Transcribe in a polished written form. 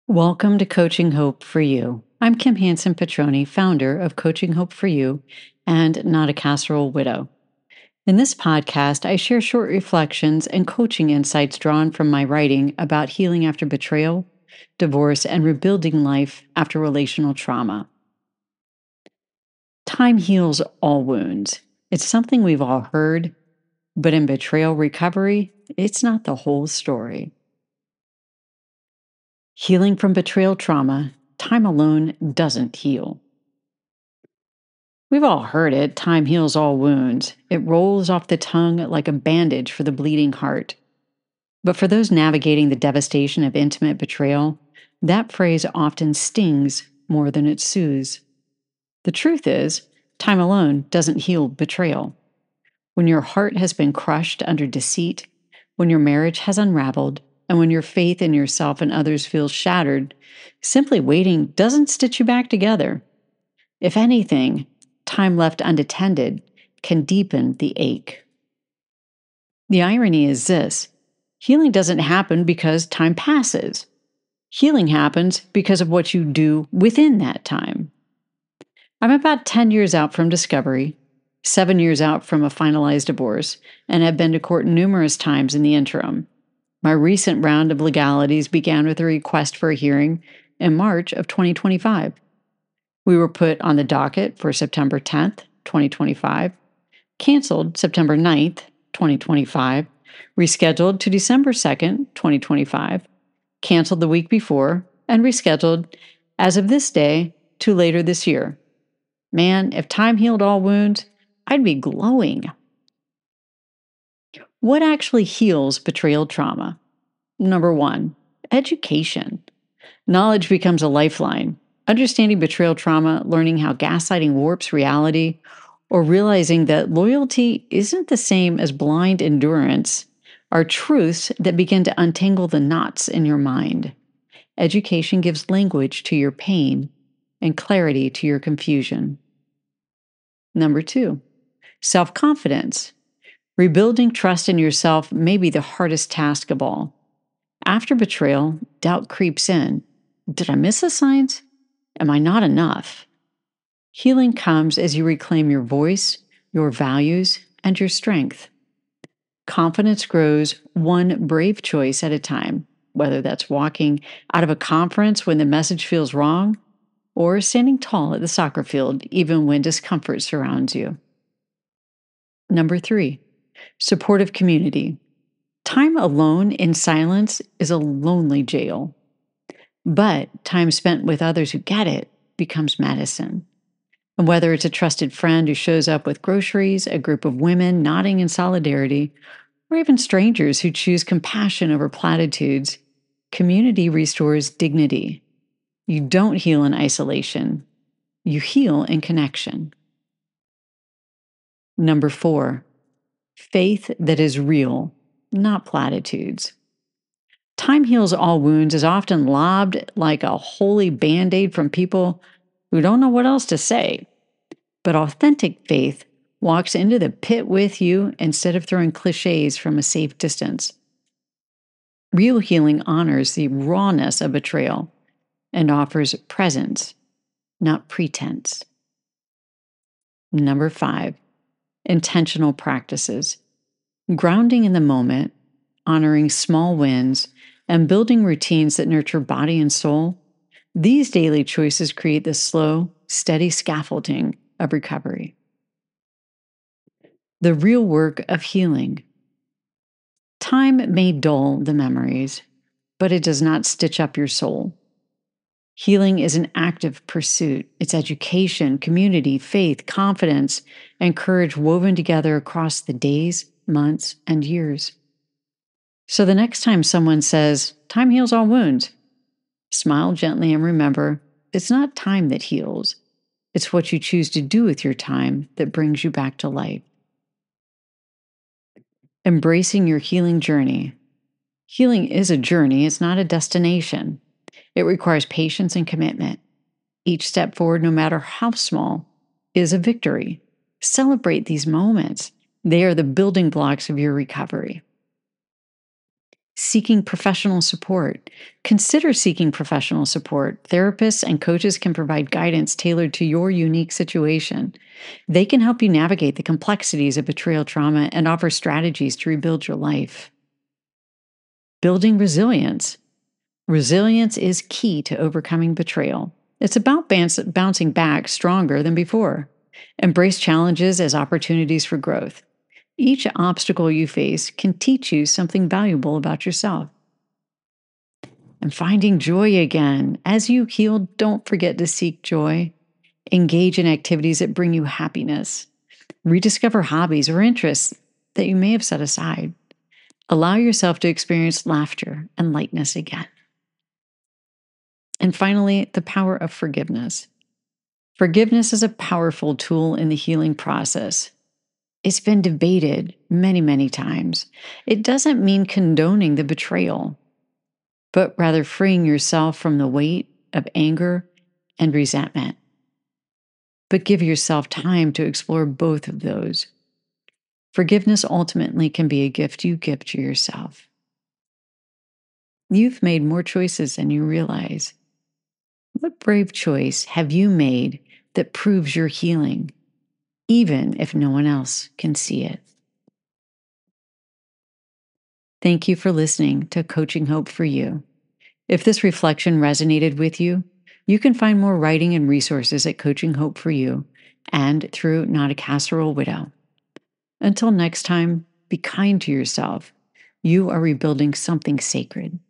Welcome to Coaching Hope for You. I'm Kim Hansen Petroni, founder of Coaching Hope for You and Not a Casserole Widow. In this podcast, I share short reflections and coaching insights drawn from my writing about healing after betrayal, divorce, and rebuilding life after relational trauma. Time heals all wounds. It's something we've all heard, but in betrayal recovery, it's not the whole story. Healing from betrayal trauma, time alone doesn't heal. We've all heard it, time heals all wounds. It rolls off the tongue like a bandage for the bleeding heart. But for those navigating the devastation of intimate betrayal, that phrase often stings more than it soothes. The truth is, time alone doesn't heal betrayal. When your heart has been crushed under deceit, when your marriage has unraveled, and when your faith in yourself and others feels shattered, simply waiting doesn't stitch you back together. If anything, time left unattended can deepen the ache. The irony is this: healing doesn't happen because time passes. Healing happens because of what you do within that time. I'm about 10 years out from discovery, 7 years out from a finalized divorce, and have been to court numerous times in the interim. My recent round of legalities began with a request for a hearing in March of 2025. We were put on the docket for September 10th, 2025, canceled September 9th, 2025, rescheduled to December 2nd, 2025, canceled the week before, and rescheduled as of this day to later this year. Man, if time healed all wounds, I'd be glowing. What actually heals betrayal trauma? Number 1, education. Knowledge becomes a lifeline. Understanding betrayal trauma, learning how gaslighting warps reality, or realizing that loyalty isn't the same as blind endurance are truths that begin to untangle the knots in your mind. Education gives language to your pain and clarity to your confusion. Number 2, self-confidence. Rebuilding trust in yourself may be the hardest task of all. After betrayal, doubt creeps in. Did I miss the signs? Am I not enough? Healing comes as you reclaim your voice, your values, and your strength. Confidence grows one brave choice at a time, whether that's walking out of a conference when the message feels wrong, or standing tall at the soccer field even when discomfort surrounds you. Number 3, supportive community. Time alone in silence is a lonely jail. But time spent with others who get it becomes medicine. And whether it's a trusted friend who shows up with groceries, a group of women nodding in solidarity, or even strangers who choose compassion over platitudes, community restores dignity. You don't heal in isolation. You heal in connection. Number 4, faith that is real, not platitudes. Time heals all wounds is often lobbed like a holy band-aid from people who don't know what else to say. But authentic faith walks into the pit with you instead of throwing cliches from a safe distance. Real healing honors the rawness of betrayal and offers presence, not pretense. Number 5, intentional practices. Grounding in the moment, honoring small wins, and building routines that nurture body and soul, these daily choices create the slow, steady scaffolding of recovery. The real work of healing. Time may dull the memories, but it does not stitch up your soul. Healing is an active pursuit. It's education, community, faith, confidence, and courage woven together across the days, months, and years. So the next time someone says, time heals all wounds, smile gently and remember, it's not time that heals. It's what you choose to do with your time that brings you back to life. Embracing your healing journey. Healing is a journey, it's not a destination. It requires patience and commitment. Each step forward, no matter how small, is a victory. Celebrate these moments. They are the building blocks of your recovery. Seeking professional support. Consider seeking professional support. Therapists and coaches can provide guidance tailored to your unique situation. They can help you navigate the complexities of betrayal trauma and offer strategies to rebuild your life. Building resilience. Resilience is key to overcoming betrayal. It's about bouncing back stronger than before. Embrace challenges as opportunities for growth. Each obstacle you face can teach you something valuable about yourself. And finding joy again. As you heal, don't forget to seek joy. Engage in activities that bring you happiness. Rediscover hobbies or interests that you may have set aside. Allow yourself to experience laughter and lightness again. And finally, the power of forgiveness. Forgiveness is a powerful tool in the healing process. It's been debated many, many times. It doesn't mean condoning the betrayal, but rather freeing yourself from the weight of anger and resentment. But give yourself time to explore both of those. Forgiveness ultimately can be a gift you give to yourself. You've made more choices than you realize. What brave choice have you made that proves you're healing, even if no one else can see it? Thank you for listening to Coaching Hope for You. If this reflection resonated with you, you can find more writing and resources at Coaching Hope for You and through Not a Casserole Widow. Until next time, be kind to yourself. You are rebuilding something sacred.